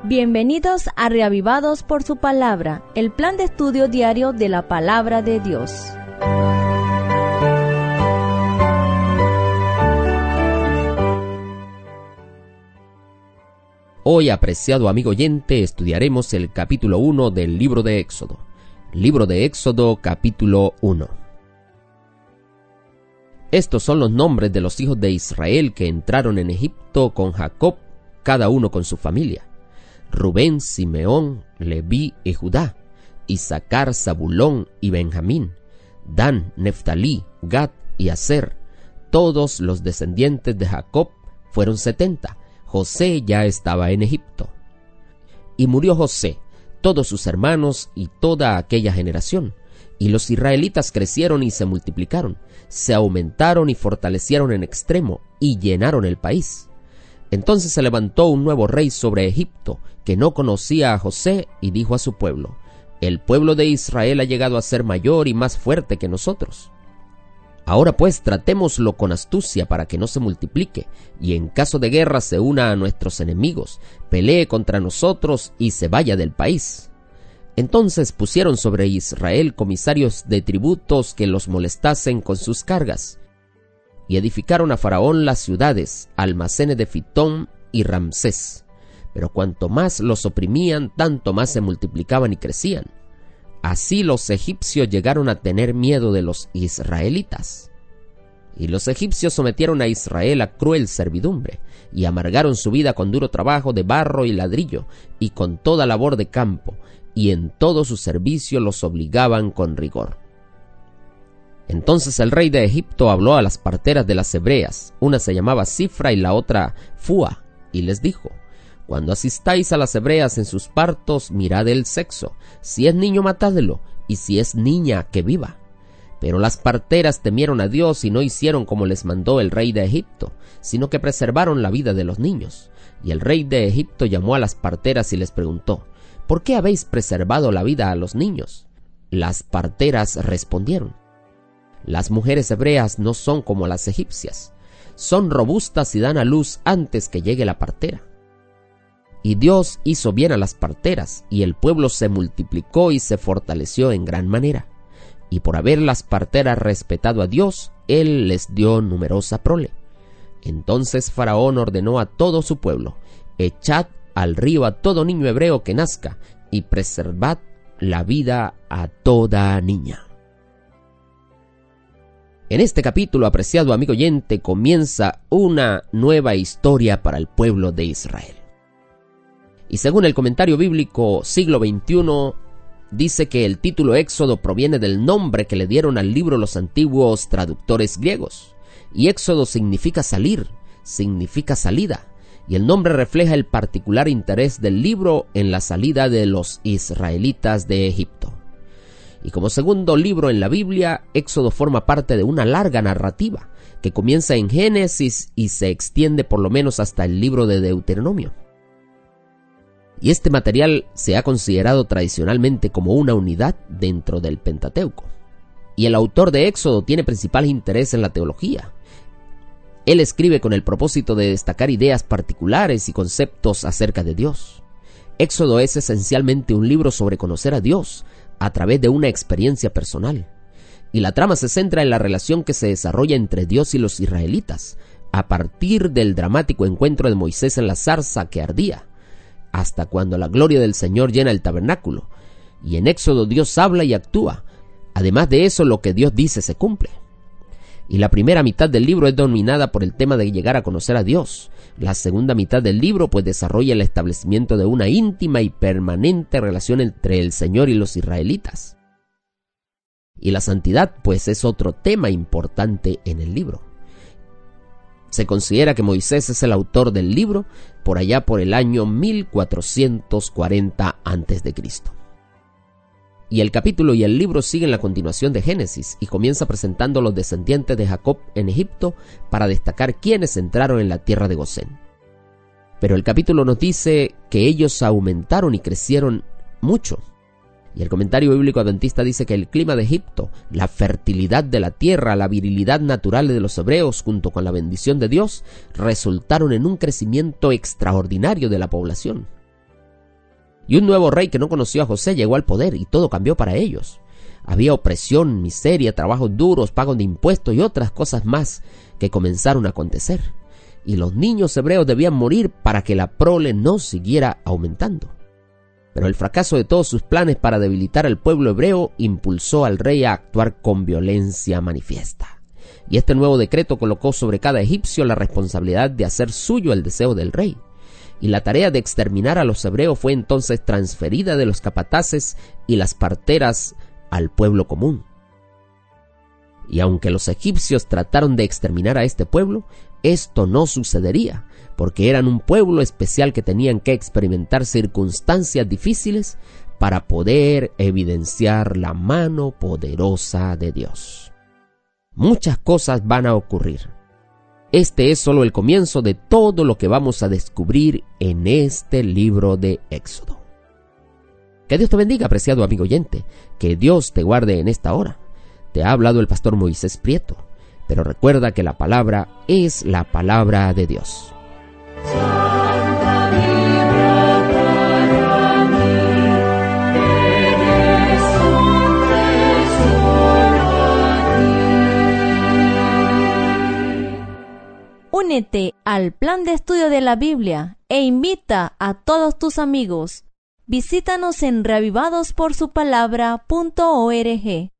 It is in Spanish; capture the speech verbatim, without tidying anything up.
Bienvenidos a Reavivados por su Palabra, el plan de estudio diario de la Palabra de Dios. Hoy, apreciado amigo oyente, estudiaremos el capítulo uno del libro de Éxodo. Libro de Éxodo, capítulo uno. Estos son los nombres de los hijos de Israel que entraron en Egipto con Jacob, cada uno con su familia: Rubén, Simeón, Leví y Judá, Isaacar, Zabulón y Benjamín, Dan, Neftalí, Gad y Aser. Todos los descendientes de Jacob fueron setenta. José ya estaba en Egipto. Y murió José, todos sus hermanos y toda aquella generación. Y los israelitas crecieron y se multiplicaron, se aumentaron y fortalecieron en extremo, y llenaron el país. Entonces se levantó un nuevo rey sobre Egipto, que no conocía a José, y dijo a su pueblo: el pueblo de Israel ha llegado a ser mayor y más fuerte que nosotros. Ahora pues tratémoslo con astucia para que no se multiplique, y en caso de guerra se una a nuestros enemigos, pelee contra nosotros y se vaya del país. Entonces pusieron sobre Israel comisarios de tributos que los molestasen con sus cargas, y edificaron a Faraón las ciudades, almacenes de Fitón y Ramsés. Pero cuanto más los oprimían, tanto más se multiplicaban y crecían. Así los egipcios llegaron a tener miedo de los israelitas. Y los egipcios sometieron a Israel a cruel servidumbre, y amargaron su vida con duro trabajo de barro y ladrillo, y con toda labor de campo, y en todo su servicio los obligaban con rigor. Entonces el rey de Egipto habló a las parteras de las hebreas, una se llamaba Sifra y la otra Fua, y les dijo: cuando asistáis a las hebreas en sus partos, mirad el sexo. Si es niño, matadlo, y si es niña, que viva. Pero las parteras temieron a Dios y no hicieron como les mandó el rey de Egipto, sino que preservaron la vida de los niños. Y el rey de Egipto llamó a las parteras y les preguntó: ¿por qué habéis preservado la vida a los niños? Las parteras respondieron: las mujeres hebreas no son como las egipcias, son robustas y dan a luz antes que llegue la partera. Y Dios hizo bien a las parteras, y el pueblo se multiplicó y se fortaleció en gran manera. Y por haber las parteras respetado a Dios, Él les dio numerosa prole. Entonces Faraón ordenó a todo su pueblo: echad al río a todo niño hebreo que nazca, y preservad la vida a toda niña. En este capítulo, apreciado amigo oyente, comienza una nueva historia para el pueblo de Israel. Y según el comentario bíblico siglo veintiuno, dice que el título Éxodo proviene del nombre que le dieron al libro los antiguos traductores griegos. Y Éxodo significa salir, significa salida. Y el nombre refleja el particular interés del libro en la salida de los israelitas de Egipto. Y como segundo libro en la Biblia, Éxodo forma parte de una larga narrativa que comienza en Génesis y se extiende por lo menos hasta el libro de Deuteronomio. Y este material se ha considerado tradicionalmente como una unidad dentro del Pentateuco. Y el autor de Éxodo tiene principal interés en la teología. Él escribe con el propósito de destacar ideas particulares y conceptos acerca de Dios. Éxodo es esencialmente un libro sobre conocer a Dios a través de una experiencia personal. Y la trama se centra en la relación que se desarrolla entre Dios y los israelitas, a partir del dramático encuentro de Moisés en la zarza que ardía, hasta cuando la gloria del Señor llena el tabernáculo. Y en Éxodo Dios habla y actúa. Además de eso, lo que Dios dice se cumple. Y la primera mitad del libro es dominada por el tema de llegar a conocer a Dios. La segunda mitad del libro pues desarrolla el establecimiento de una íntima y permanente relación entre el Señor y los israelitas. Y la santidad pues es otro tema importante en el libro. Se considera que Moisés es el autor del libro por allá por el año mil cuatrocientos cuarenta antes de Cristo. Y el capítulo y el libro siguen la continuación de Génesis y comienza presentando a los descendientes de Jacob en Egipto para destacar quiénes entraron en la tierra de Gosén. Pero el capítulo nos dice que ellos aumentaron y crecieron mucho. Y el comentario bíblico adventista dice que el clima de Egipto, la fertilidad de la tierra, la virilidad natural de los hebreos junto con la bendición de Dios resultaron en un crecimiento extraordinario de la población. Y un nuevo rey que no conoció a José llegó al poder y todo cambió para ellos. Había opresión, miseria, trabajos duros, pagos de impuestos y otras cosas más que comenzaron a acontecer. Y los niños hebreos debían morir para que la prole no siguiera aumentando. Pero el fracaso de todos sus planes para debilitar al pueblo hebreo impulsó al rey a actuar con violencia manifiesta. Y este nuevo decreto colocó sobre cada egipcio la responsabilidad de hacer suyo el deseo del rey. Y la tarea de exterminar a los hebreos fue entonces transferida de los capataces y las parteras al pueblo común. Y aunque los egipcios trataron de exterminar a este pueblo, esto no sucedería, porque eran un pueblo especial que tenían que experimentar circunstancias difíciles para poder evidenciar la mano poderosa de Dios. Muchas cosas van a ocurrir. Este es solo el comienzo de todo lo que vamos a descubrir en este libro de Éxodo. Que Dios te bendiga, apreciado amigo oyente. Que Dios te guarde en esta hora. Te ha hablado el pastor Moisés Prieto, pero recuerda que la palabra es la palabra de Dios. Únete al plan de estudio de la Biblia e invita a todos tus amigos. Visítanos en reavivados por su palabra punto org.